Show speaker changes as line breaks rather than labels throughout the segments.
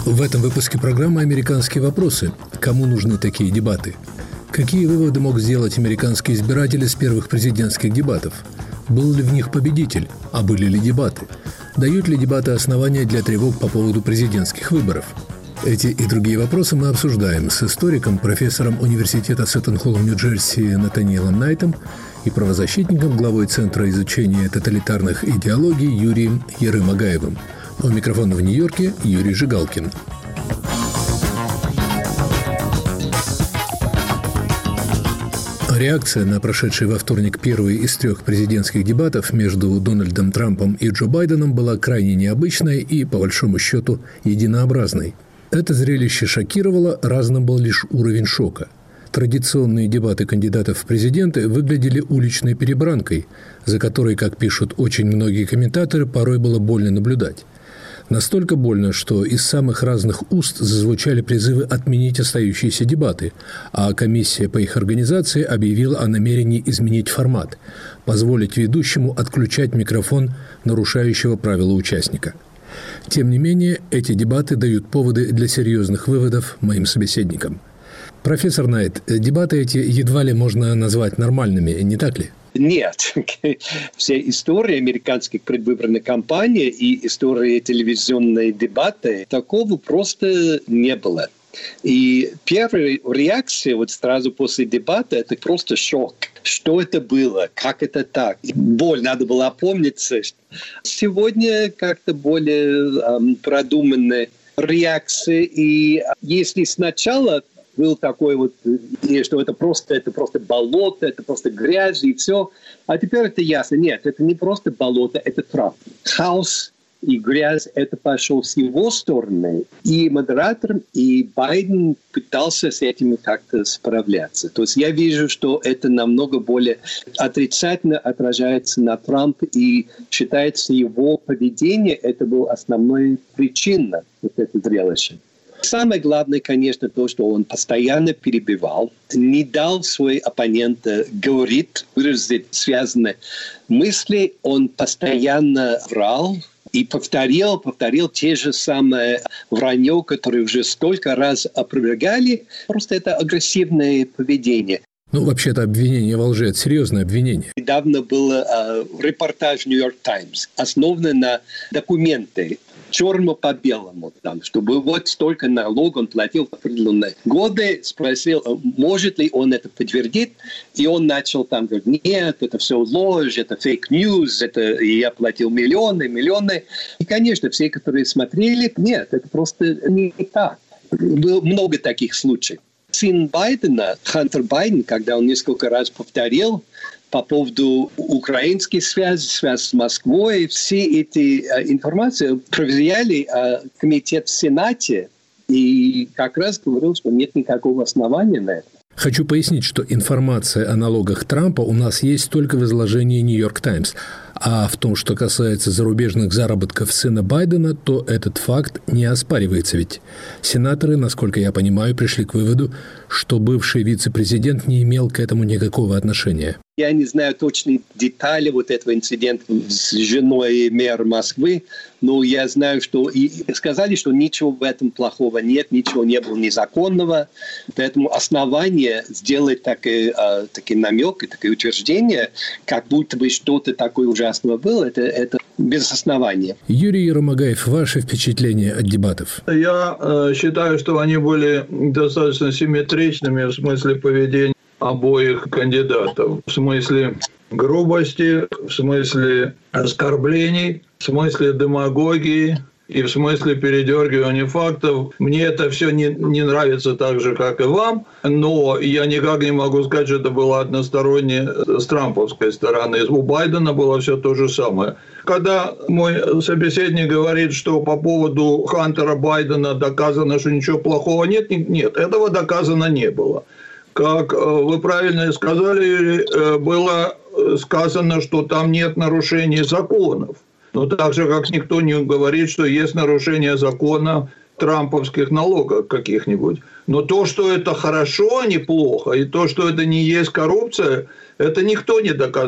В этом выпуске программы «Американские вопросы». Кому нужны такие дебаты? Какие выводы мог сделать американский избиратель из первых президентских дебатов? Был ли в них победитель? А были ли дебаты? Дают ли дебаты основания для тревог по поводу президентских выборов? Эти и другие вопросы мы обсуждаем с историком, профессором университета Сеттон-Холл в Нью-Джерси Натаниэлом Найтом и правозащитником, главой Центра изучения тоталитарных идеологий Юрием Ерым-Агаевым. У микрофона в Нью-Йорке Юрий Жигалкин. Реакция на прошедший во вторник первый из трех президентских дебатов между Дональдом Трампом и Джо Байденом была крайне необычной и, по большому счету, единообразной. Это зрелище шокировало, разным был лишь уровень шока. Традиционные дебаты кандидатов в президенты выглядели уличной перебранкой, за которой, как пишут очень многие комментаторы, порой было больно наблюдать. Настолько больно, что из самых разных уст зазвучали призывы отменить остающиеся дебаты, а комиссия по их организации объявила о намерении изменить формат, позволить ведущему отключать микрофон нарушающего правила участника. Тем не менее, эти дебаты дают поводы для серьезных выводов моим собеседникам. Профессор Найт, дебаты эти едва ли можно назвать нормальными, не так ли?
Нет. Вся история американских предвыборных кампаний и история телевизионной дебаты, такого просто не было. И первая реакция вот сразу после дебата – это просто шок. Что это было? Как это так? Боль, надо было опомниться. Сегодня как-то более продуманная реакция. И если сначала был такой вот, что это просто болото, это просто грязь и все. А теперь это ясно. Нет, это не просто болото, это Трамп. Хаос и грязь, это пошел с его стороны. И модератор, и Байден пытался с этим как-то справляться. То есть я вижу, что это намного более отрицательно отражается на Трампе, и считается его поведение, это была основная причина вот этого зрелища. Самое главное, конечно, то, что он постоянно перебивал, не дал свой оппонент говорить, выразить связанные мысли. Он постоянно врал и повторил те же самые вранье, которые уже столько раз опровергали. Просто это агрессивное поведение.
Ну, вообще-то обвинение во лжи – это серьезное обвинение.
Недавно был репортаж «Нью-Йорк Таймс», основанный на документах, черно по белому, там, чтобы вот столько налогов он платил в определенные годы, спросил, может ли он это подтвердить, и он начал там говорить, нет, это все ложь, это фейк-ньюс, это я платил миллионы. И, конечно, все, которые смотрели, нет, это просто не так. Было много таких случаев. Сын Байдена, Хантер Байден, когда он несколько раз повторил по поводу украинской связи с Москвой, все эти информации проверяли комитет в Сенате, и как раз говорил, что нет никакого основания на это.
Хочу пояснить, что информация о налогах Трампа у нас есть только в изложении «Нью-Йорк Таймс». А в том, что касается зарубежных заработков сына Байдена, то этот факт не оспаривается. Ведь сенаторы, насколько я понимаю, пришли к выводу, что бывший вице-президент не имел к этому никакого отношения.
Я не знаю точные детали вот этого инцидента с женой мэра Москвы, но я знаю, что и сказали, что ничего в этом плохого нет, ничего не было незаконного. Поэтому основание сделать такие намеки, такие утверждения, как будто бы что-то такое ужасное было, это без основания.
Юрий Ерым-Агаев, ваши впечатления от дебатов?
Я считаю, что они были достаточно симметричными в смысле поведения обоих кандидатов. В смысле грубости, в смысле оскорблений, в смысле демагогии и в смысле передергивания фактов. Мне это все не нравится так же, как и вам, но я никак не могу сказать, что это было односторонне с трамповской стороны. У Байдена было все то же самое. Когда мой собеседник говорит, что по поводу Хантера Байдена доказано, что ничего плохого нет, этого доказано не было. Как вы правильно сказали, Юрий, было сказано, что там нет нарушений законов. Но так же, как никто не говорит, что есть нарушение закона трамповских налогов каких-нибудь. Но то, что это хорошо, а не плохо, и то, что это не есть коррупция, это никто не доказал.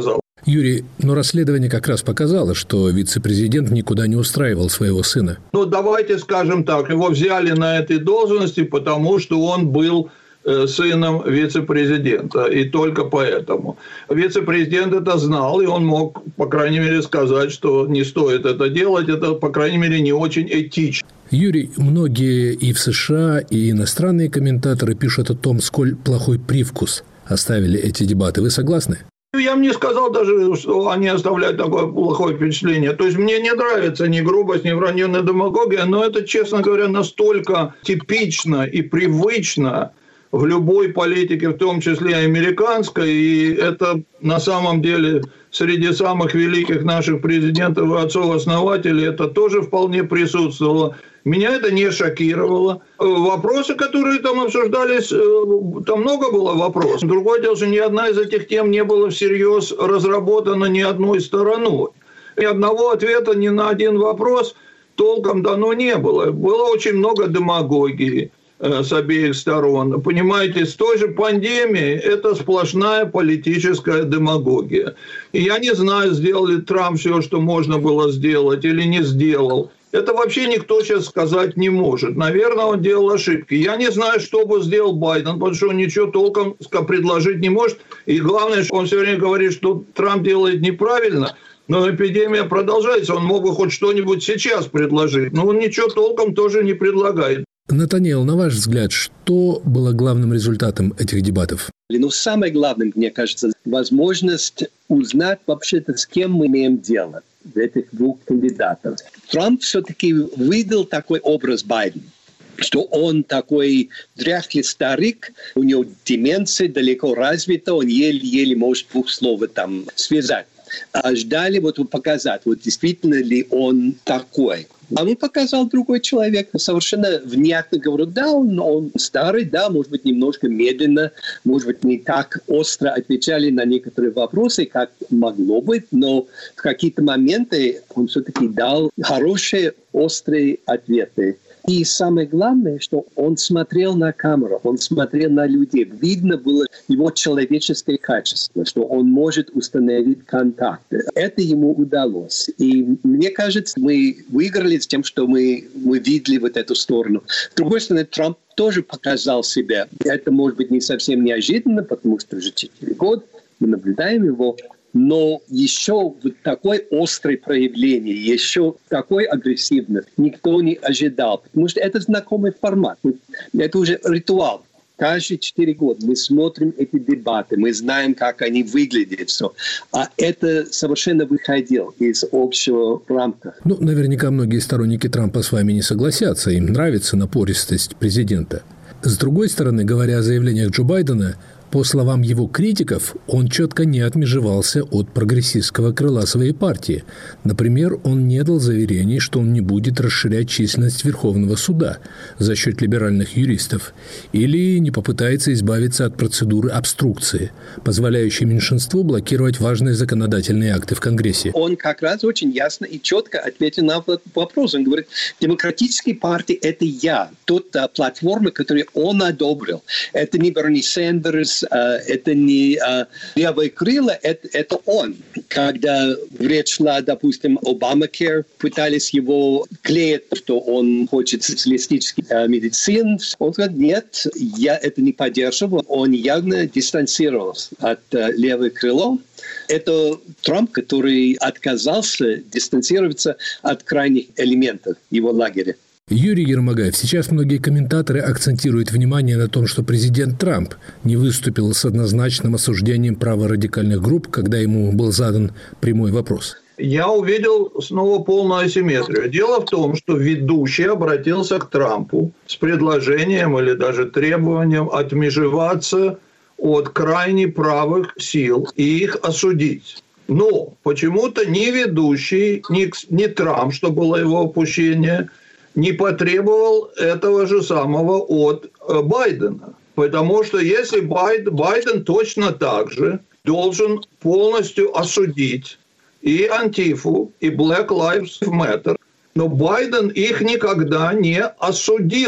Юрий, но расследование как раз показало, что вице-президент никуда не устраивал своего сына.
Давайте скажем так, его взяли на этой должности, потому что он был сыном вице-президента, и только поэтому. Вице-президент это знал, и он мог, по крайней мере, сказать, что не стоит это делать, это, по крайней мере, не очень этично.
Юрий, многие и в США, и иностранные комментаторы пишут о том, сколь плохой привкус оставили эти дебаты. Вы согласны?
Я бы не сказал даже, что они оставляют такое плохое впечатление. То есть мне не нравится ни грубость, ни вранье, ни демагогия, но это, честно говоря, настолько типично и привычно в любой политике, в том числе и американской, и это на самом деле среди самых великих наших президентов и отцов-основателей это тоже вполне присутствовало. Меня это не шокировало. Вопросы, которые там обсуждались, там много было вопросов. Другое дело, что ни одна из этих тем не была всерьез разработана ни одной стороной. Ни одного ответа ни на один вопрос толком дано не было. Было очень много демагогии с обеих сторон. Понимаете, с той же пандемией это сплошная политическая демагогия. И я не знаю, сделал ли Трамп все, что можно было сделать или не сделал. Это вообще никто сейчас сказать не может. Наверное, он делал ошибки. Я не знаю, что бы сделал Байден, потому что он ничего толком предложить не может. И главное, что он все время говорит, что Трамп делает неправильно. Но эпидемия продолжается. Он мог бы хоть что-нибудь сейчас предложить. Но он ничего толком тоже не предлагает.
Натаниэл, на ваш взгляд, что было главным результатом этих дебатов?
Самое главное, мне кажется, возможность узнать вообще-то, с кем мы имеем дело, этих двух кандидатов. Трамп все-таки выдал такой образ Байдена, что он такой дряхлый старик, у него деменция далеко развита, он еле-еле может двух слов там связать. А ждали показать, действительно ли он такой. А он показал другой человек, совершенно внятно говорил, да, он старый, да, может быть, немножко медленно, может быть, не так остро отвечали на некоторые вопросы, как могло быть, но в какие-то моменты он все-таки дал хорошие, острые ответы. И самое главное, что он смотрел на камеру, он смотрел на людей. Видно было его человеческое качество, что он может установить контакты. Это ему удалось. И мне кажется, мы выиграли с тем, что мы видели эту сторону. С другой стороны, Трамп тоже показал себя. Это может быть не совсем неожиданно, потому что уже 4 года мы наблюдаем его. Но еще такое острое проявление, еще такой агрессивность никто не ожидал. Потому что это знакомый формат. Это уже ритуал. Каждые 4 года мы смотрим эти дебаты, мы знаем, как они выглядят. Все. А это совершенно выходило из общего рамка.
Наверняка многие сторонники Трампа с вами не согласятся. Им нравится напористость президента. С другой стороны, говоря о заявлениях Джо Байдена, по словам его критиков, он четко не отмежевался от прогрессистского крыла своей партии. Например, он не дал заверений, что он не будет расширять численность Верховного суда за счет либеральных юристов или не попытается избавиться от процедуры обструкции, позволяющей меньшинству блокировать важные законодательные акты в Конгрессе.
Он как раз очень ясно и четко ответил на вопрос. Он говорит, демократические партии – это я, та платформа, которую он одобрил. Это не Берни Сандерс, это не левое крыло, это он. Когда речь шла, допустим, Obamacare, пытались его клеить, что он хочет социалистический медицин. Он сказал, нет, я это не поддерживал. Он явно дистанцировался от левого крыла. Это Трамп, который отказался дистанцироваться от крайних элементов его лагеря.
Юрий Ермогаев, сейчас многие комментаторы акцентируют внимание на том, что президент Трамп не выступил с однозначным осуждением праворадикальных групп, когда ему был задан прямой вопрос.
Я увидел снова полную асимметрию. Дело в том, что ведущий обратился к Трампу с предложением или даже требованием отмежеваться от крайне правых сил и их осудить. Но почему-то ни ведущий, ни Трамп, что было его опущение, не потребовал этого же самого от Байдена. Потому что если Байден точно так же должен полностью осудить и Антифу, и Black Lives Matter, но Байден их никогда не осудил.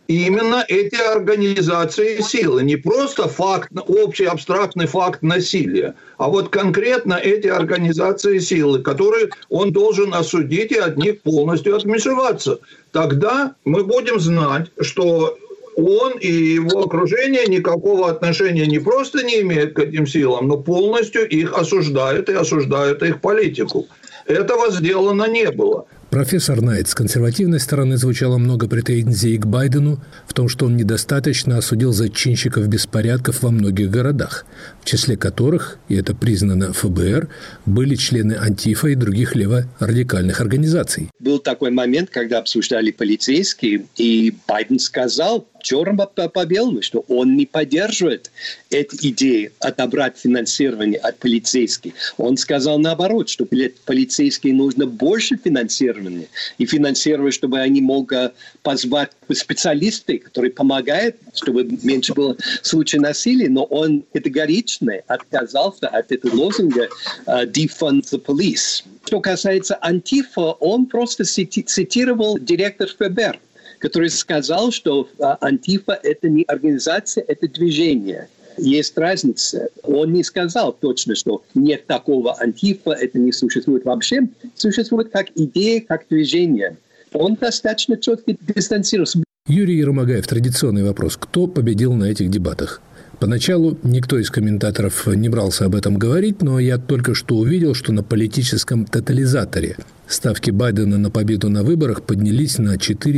именно эти организации силы. Не просто факт, общий абстрактный факт насилия, а вот конкретно эти организации силы, которые он должен осудить и от них полностью отмежеваться. Тогда мы будем знать, что он и его окружение никакого отношения не просто не имеют к этим силам, но полностью их осуждают и осуждают их политику. Этого сделано не было.
Профессор Найт, с консервативной стороны звучало много претензий к Байдену в том, что он недостаточно осудил зачинщиков беспорядков во многих городах, в числе которых, и это признано ФБР, были члены Антифа и других леворадикальных организаций.
Был такой момент, когда обсуждали полицейские, и Байден сказал черным по белому, что он не поддерживает эту идею отобрать финансирование от полицейских. Он сказал наоборот, что полицейским нужно больше финансирования. И финансировать, чтобы они могли позвать специалисты, которые помогают, чтобы меньше было случаев насилия. Но он категорично отказался от этого лозунга «defund the police». Что касается Антифа, он просто цитировал директор ФБР, который сказал, что Антифа – это не организация, это движение. Есть разница. Он не сказал точно, что нет такого Антифа, это не существует вообще. Существует как идея, как движение. Он достаточно четко дистанцировался.
Юрий Ермогаев, традиционный вопрос. Кто победил на этих дебатах? Поначалу никто из комментаторов не брался об этом говорить, но я только что увидел, что на политическом тотализаторе ставки Байдена на победу на выборах поднялись на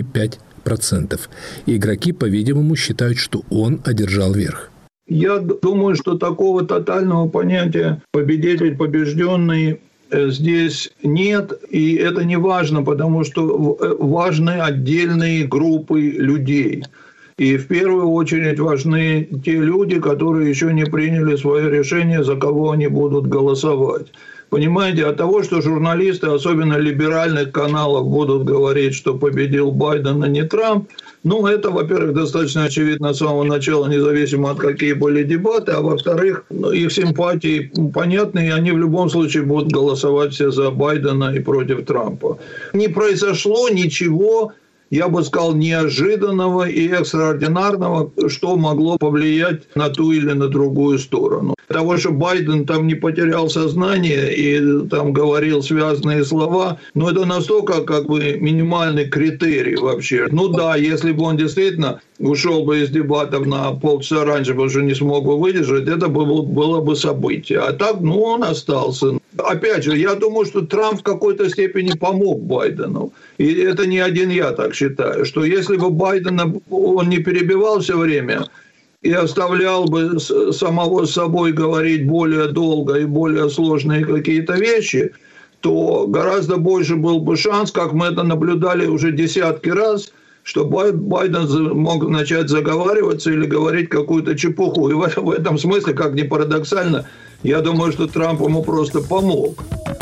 4-5%. И игроки, по-видимому, считают, что он одержал верх.
Я думаю, что такого тотального понятия победитель, побежденный здесь нет. И это не важно, потому что важны отдельные группы людей. И в первую очередь важны те люди, которые еще не приняли свое решение, за кого они будут голосовать. Понимаете, от того, что журналисты, особенно либеральных каналов, будут говорить, что победил Байден, а не Трамп, это, во-первых, достаточно очевидно с самого начала, независимо от какие были дебаты, а во-вторых, их симпатии понятны, и они в любом случае будут голосовать все за Байдена и против Трампа. Не произошло ничего, я бы сказал, неожиданного и экстраординарного, что могло повлиять на ту или на другую сторону. Того, что Байден там не потерял сознание и там говорил связанные слова, это настолько минимальный критерий вообще. Да, если бы он действительно ушел бы из дебатов на полчаса раньше, потому что не смог бы выдержать, это было бы событие. А так, он остался. Опять же, я думаю, что Трамп в какой-то степени помог Байдену. И это не один я так считаю, что если бы Байдена он не перебивал все время и оставлял бы самого собой говорить более долго и более сложные какие-то вещи, то гораздо больше был бы шанс, как мы это наблюдали уже десятки раз, что Байден мог начать заговариваться или говорить какую-то чепуху. И в этом смысле, как ни парадоксально, я думаю, что Трамп ему просто помог.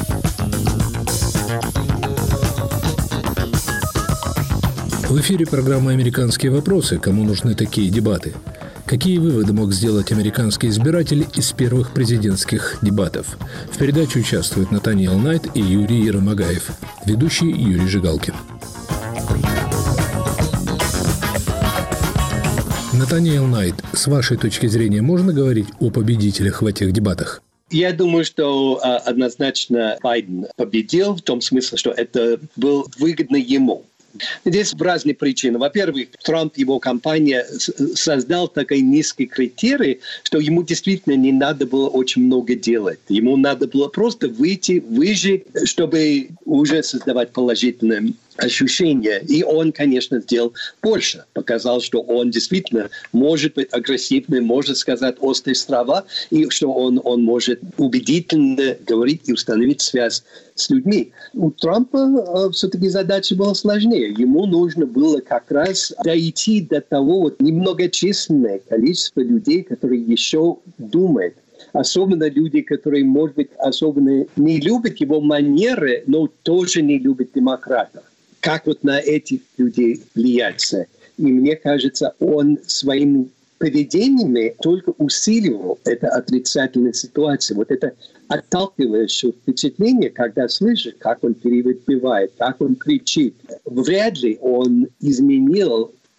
В эфире программа «Американские вопросы». Кому нужны такие дебаты? Какие выводы мог сделать американский избиратель из первых президентских дебатов? В передаче участвуют Натаниэл Найт и Юрий Ермогаев. Ведущий Юрий Жигалкин. Натаниэл Найт, с вашей точки зрения, можно говорить о победителях в этих дебатах?
Я думаю, что однозначно Байден победил в том смысле, что это было выгодно ему. Здесь разные причины. Во-первых, Трамп, его компания создал такой низкий критерий, что ему действительно не надо было очень много делать. Ему надо было просто выйти, выжить, чтобы уже создавать положительное ощущение. И он, конечно, сделал больше. Показал, что он действительно может быть агрессивным, может сказать острые слова, и что он может убедительно говорить и установить связь с людьми. У Трампа все-таки задача была сложнее. Ему нужно было как раз дойти до того немногочисленное количество людей, которые еще думают. Особенно люди, которые, может быть, особенно не любят его манеры, но тоже не любят демократов. Как на этих людей влияется. И мне кажется, он своими поведениями только усиливал эту отрицательную ситуацию. Это отталкивающее впечатление, когда слышишь, как он перебивает, как он кричит. Вряд ли он изменил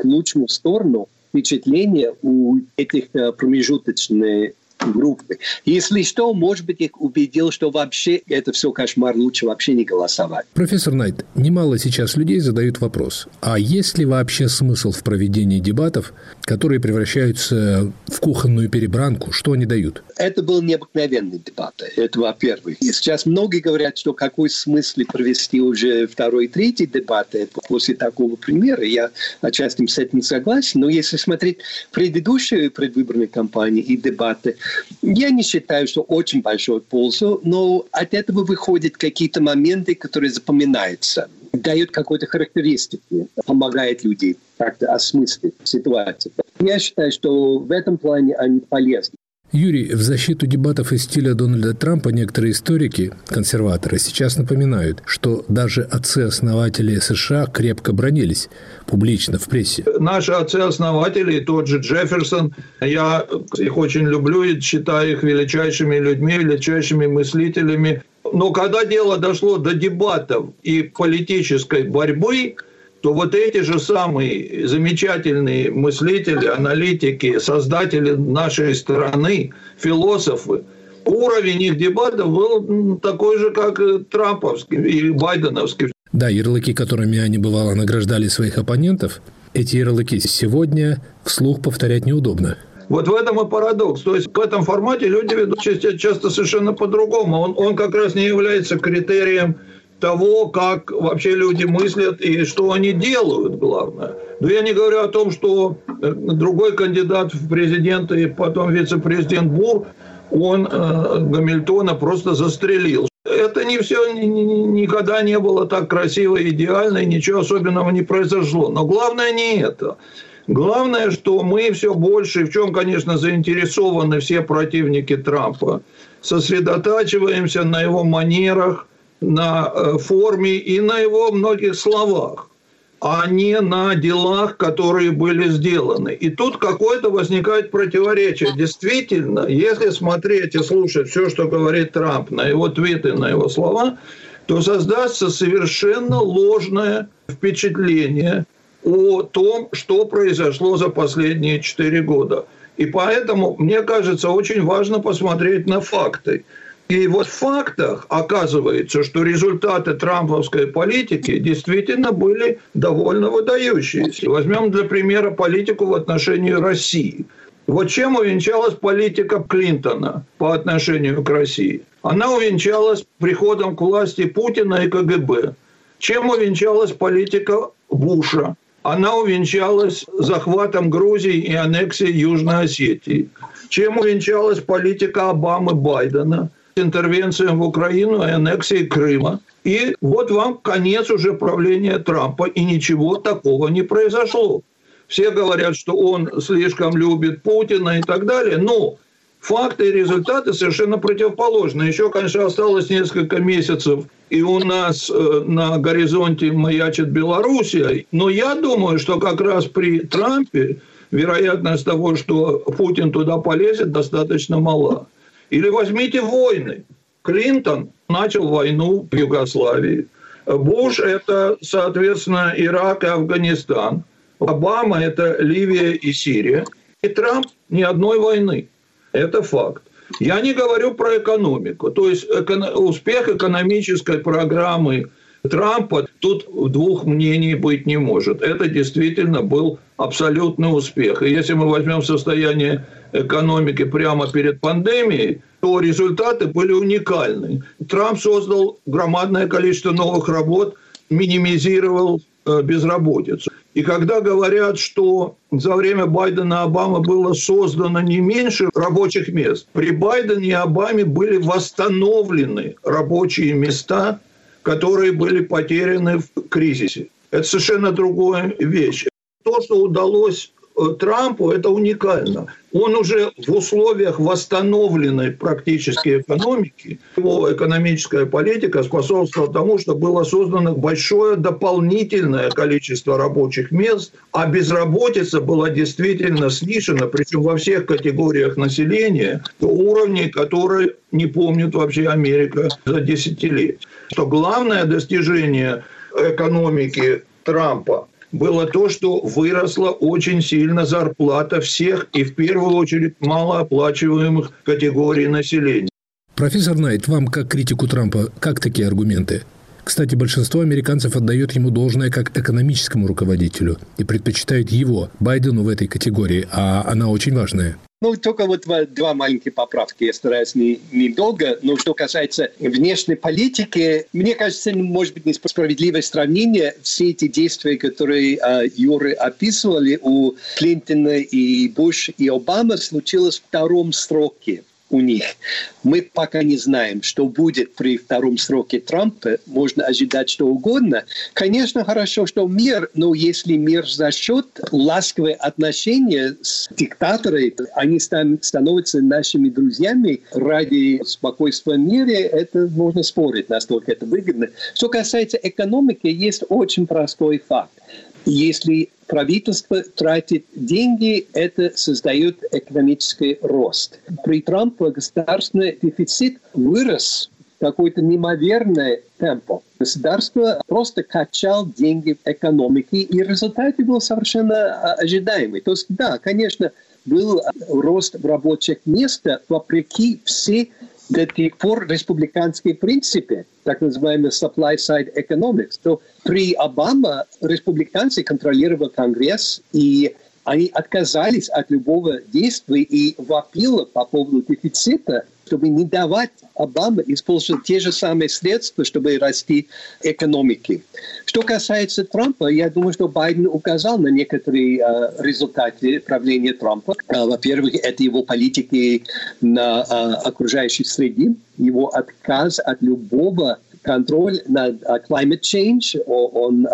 к лучшему сторону впечатление у этих промежуточных группы. Если что, может быть, их убедил, что вообще это все кошмар, лучше вообще не голосовать.
Профессор Найт, немало сейчас людей задают вопрос, а есть ли вообще смысл в проведении дебатов, которые превращаются в кухонную перебранку? Что они дают?
Это был необыкновенный дебат, это во-первых. И сейчас многие говорят, что какой смысл провести уже второй, третий дебат после такого примера. Я отчасти с этим согласен, но если смотреть предыдущие предвыборные кампании и дебаты, я не считаю, что очень большую пользу, но от этого выходят какие-то моменты, которые запоминаются, дают какой-то характеристики, помогают людям как-то осмыслить ситуацию. Я считаю, что в этом плане они полезны.
Юрий, в защиту дебатов из стиля Дональда Трампа некоторые историки, консерваторы, сейчас напоминают, что даже отцы-основатели США крепко бранились публично в прессе.
Наши отцы-основатели, тот же Джефферсон, я их очень люблю и считаю их величайшими людьми, величайшими мыслителями. Но когда дело дошло до дебатов и политической борьбы, то вот эти же самые замечательные мыслители, аналитики, создатели нашей страны, философы, уровень их дебатов был такой же, как трамповский и байденовский.
Да, ярлыки, которыми они, бывало, награждали своих оппонентов, эти ярлыки сегодня вслух повторять неудобно.
Вот в этом и парадокс. То есть в этом формате люди ведут часто совершенно по-другому. Он как раз не является критерием того, как вообще люди мыслят и что они делают, главное. Но я не говорю о том, что другой кандидат в президенты и потом вице-президент Бур, он Гамильтона просто застрелил. Это не все, никогда не было так красиво и идеально, и ничего особенного не произошло. Но главное не это. Главное, что мы все больше, в чем, конечно, заинтересованы все противники Трампа, сосредотачиваемся на его манерах, на форме и на его многих словах, а не на делах, которые были сделаны. И тут какое-то возникает противоречие. Действительно, если смотреть и слушать все, что говорит Трамп, на его твиты, на его слова, то создастся совершенно ложное впечатление о том, что произошло за последние 4 года. И поэтому, мне кажется, очень важно посмотреть на факты. И вот в фактах оказывается, что результаты трамповской политики действительно были довольно выдающиеся. Возьмем для примера политику в отношении России. Вот чем увенчалась политика Клинтона по отношению к России? Она увенчалась приходом к власти Путина и КГБ. Чем увенчалась политика Буша? Она увенчалась захватом Грузии и аннексией Южной Осетии. Чем увенчалась политика Обамы, Байдена? Интервенцией в Украину и аннексией Крыма. И вот вам конец уже правления Трампа, и ничего такого не произошло. Все говорят, что он слишком любит Путина и так далее, но факты и результаты совершенно противоположны. Еще, конечно, осталось несколько месяцев, и у нас на горизонте маячит Белоруссия. Но я думаю, что как раз при Трампе вероятность того, что Путин туда полезет, достаточно мала. Или возьмите войны. Клинтон начал войну в Югославии. Буш – это, соответственно, Ирак и Афганистан. Обама – это Ливия и Сирия. И Трамп – ни одной войны. Это факт. Я не говорю про экономику. То есть успех экономической программы Трампа, тут двух мнений быть не может. Это действительно был абсолютный успех. И если мы возьмем состояние экономики прямо перед пандемией, то результаты были уникальны. Трамп создал громадное количество новых работ, минимизировал безработицу. И когда говорят, что за время Байдена и Обамы было создано не меньше рабочих мест, при Байдене и Обаме были восстановлены рабочие места, которые были потеряны в кризисе. Это совершенно другая вещь. То, что удалось Трампу, это уникально. Он уже в условиях восстановленной практически экономики, его экономическая политика способствовала тому, что было создано большое дополнительное количество рабочих мест, а безработица была действительно снижена, причем во всех категориях населения, до уровней, которые не помнит вообще Америка за десятилетия. Что главное достижение экономики Трампа было то, что выросла очень сильно зарплата всех и в первую очередь малооплачиваемых категорий населения.
Профессор Найт, вам, как критику Трампа, как такие аргументы? Кстати, большинство американцев отдает ему должное как экономическому руководителю и предпочитают его, Байдену, в этой категории, а она очень важная.
Только вот два маленькие поправки. Я стараюсь недолго. Но что касается внешней политики, мне кажется, может быть, несправедливое сравнение. Все эти действия, которые Юры описывали у Клинтона и Буш и Обамы, случилось в втором сроке у них. Мы пока не знаем, что будет при втором сроке Трампа. Можно ожидать что угодно. Конечно, хорошо, что мир, но если мир за счет ласковых отношений с диктаторами, они становятся нашими друзьями ради спокойствия в мире, это можно спорить, насколько это выгодно. Что касается экономики, есть очень простой факт. Если правительство тратит деньги, это создает экономический рост. При Трампе государственный дефицит вырос в какой-то неимоверный темп. Государство просто качало деньги в экономике, и результат был совершенно ожидаемый. То есть, да, конечно, был рост рабочих мест, вопреки всей до тех пор республиканские принципы, так называемый supply-side economics, то при Обаме республиканцы контролировали Конгресс, и они отказались от любого действия и вопили по поводу дефицита, чтобы не давать Обаме использовать те же самые средства, чтобы расти экономики. Что касается Трампа, я думаю, что Байден указал на некоторые результаты правления Трампа. Во-первых, это его политики на окружающей среде, его отказ от любого контроля над climate change. Он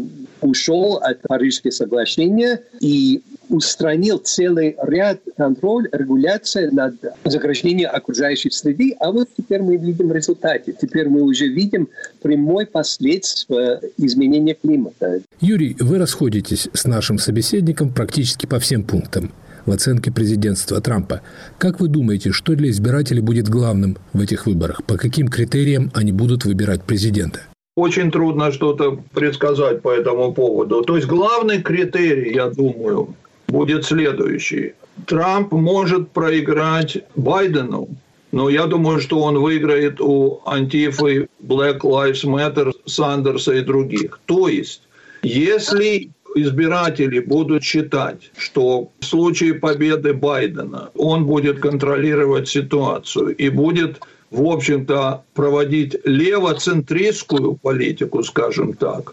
ушел от Парижского соглашения и устранил целый ряд контроль, регуляции над загрязнением окружающей среды, а вот теперь мы видим результаты. Теперь мы уже видим прямое последствие изменения климата.
Юрий, вы расходитесь с нашим собеседником практически по всем пунктам в оценке президентства Трампа. Как вы думаете, что для избирателей будет главным в этих выборах? По каким критериям они будут выбирать президента?
Очень трудно что-то предсказать по этому поводу. То есть главный критерий, я думаю, будет следующий. Трамп может проиграть Байдену, но я думаю, что он выиграет у Антифы, Black Lives Matter, Сандерса и других. То есть, если избиратели будут считать, что в случае победы Байдена он будет контролировать ситуацию и будет, в общем-то, проводить левоцентристскую политику, скажем так,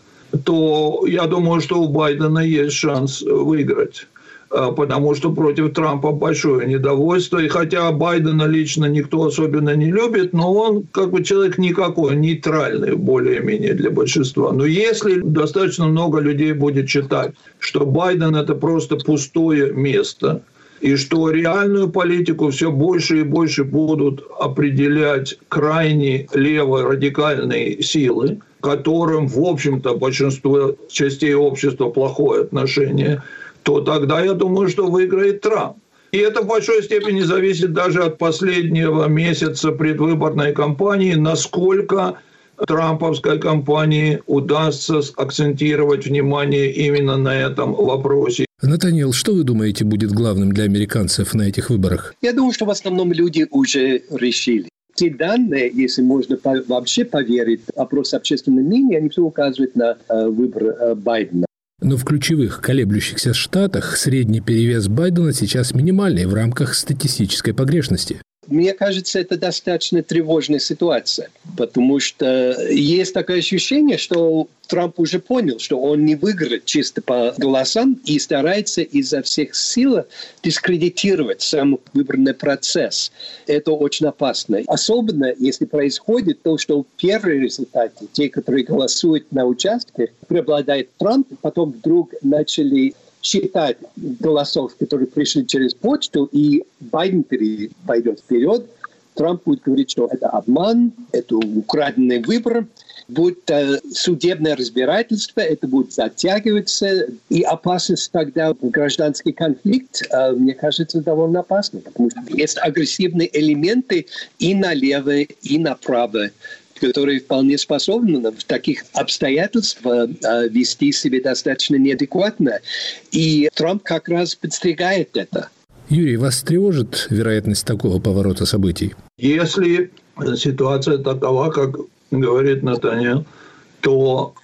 то я думаю, что у Байдена есть шанс выиграть. Потому что против Трампа большое недовольство. И хотя Байдена лично никто особенно не любит, но он как бы человек никакой, нейтральный более-менее для большинства. Но если достаточно много людей будет считать, что Байден – это просто пустое место, и что реальную политику все больше и больше будут определять крайне лево-радикальные силы, к которым, в общем-то, большинство частей общества плохое отношение, то тогда я думаю, что выиграет Трамп. И это в большой степени зависит даже от последнего месяца предвыборной кампании, насколько трамповской кампании удастся акцентировать внимание именно на этом вопросе.
Натаниэл, что вы думаете будет главным для американцев на этих выборах?
Я думаю, что в основном люди уже решили. Те данные, если можно вообще поверить, опрос общественного мнения, они все указывают на выбор Байдена.
Но в ключевых колеблющихся штатах средний перевес Байдена сейчас минимальный в рамках статистической погрешности.
Мне кажется, это достаточно тревожная ситуация, потому что есть такое ощущение, что Трамп уже понял, что он не выиграет чисто по голосам и старается изо всех сил дискредитировать сам выборный процесс. Это очень опасно. Особенно, если происходит то, что первые результаты, те, которые голосуют на участке, преобладает Трамп, потом вдруг начали считать голосов, которые пришли через почту, и Байден пойдет вперед. Трамп будет говорить, что это обман, это украденный выбор. Будет судебное разбирательство, это будет затягиваться. И опасность тогда гражданский конфликт, мне кажется, довольно опасна, потому что есть агрессивные элементы и налево, и направо. которые вполне способны в таких обстоятельствах вести себя достаточно неадекватно. И Трамп как раз подстерегает это.
Юрий, вас тревожит вероятность такого поворота событий?
Если ситуация такова, как говорит Натаньял, то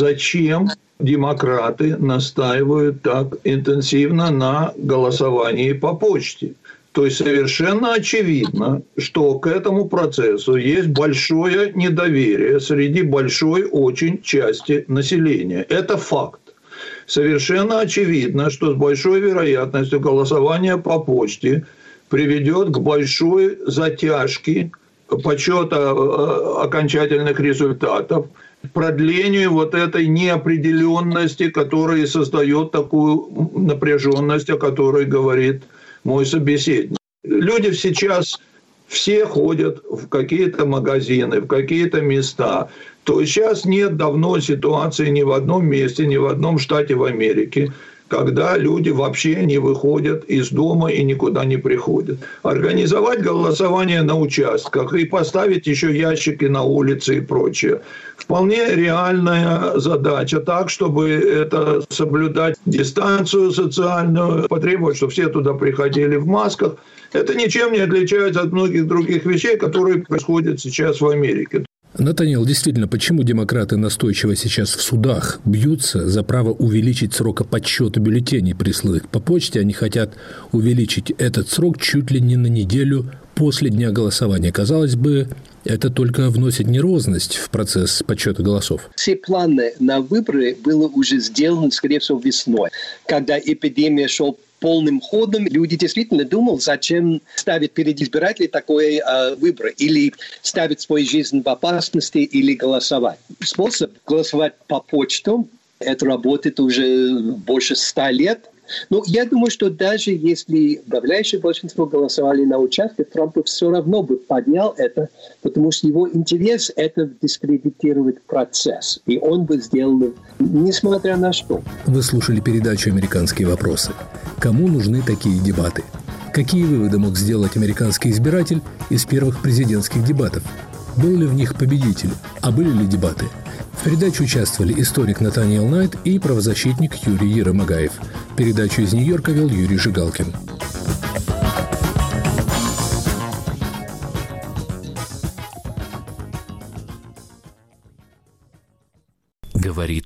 зачем демократы настаивают так интенсивно на голосовании по почте? То есть совершенно очевидно, что к этому процессу есть большое недоверие среди большой очень части населения. Это факт. Совершенно очевидно, что с большой вероятностью голосование по почте приведет к большой затяжке подсчета окончательных результатов, продлению вот этой неопределенности, которая создает такую напряженность, о которой говорит мой собеседник. Люди сейчас все ходят в какие-то магазины, в какие-то места. То есть сейчас нет давно ситуации ни в одном месте, ни в одном штате в Америке, когда люди вообще не выходят из дома и никуда не приходят. Организовать голосование на участках и поставить еще ящики на улице и прочее. Вполне реальная задача, так, чтобы это соблюдать дистанцию социальную, потребовать, чтобы все туда приходили в масках. Это ничем не отличается от многих других вещей, которые происходят сейчас в Америке.
Натаньял, действительно, почему демократы настойчиво сейчас в судах бьются за право увеличить срок подсчета бюллетеней, присланных по почте? Они хотят увеличить этот срок чуть ли не на неделю после дня голосования. Казалось бы, это только вносит нервозность в процесс подсчета голосов.
Все планы на выборы были уже сделаны, скорее всего, весной, когда эпидемия шла полным ходом. Люди действительно думали, зачем ставить перед избирателями такой выбор. Или ставить свою жизнь в опасности, или голосовать. Способ голосовать по почтам, это работает уже больше 100 лет. Но я думаю, что даже если подавляющее большинство голосовали на участках, Трамп все равно бы поднял это, потому что его интерес – это дискредитировать процесс. И он бы сделал, несмотря на что.
Вы слушали передачу «Американские вопросы». Кому нужны такие дебаты? Какие выводы мог сделать американский избиратель из первых президентских дебатов? Был ли в них победитель? А были ли дебаты? В передаче участвовали историк Натаньял Найт и правозащитник Юрий Еромагаев. Передачу из Нью-Йорка вел Юрий Жигалкин.
Говорит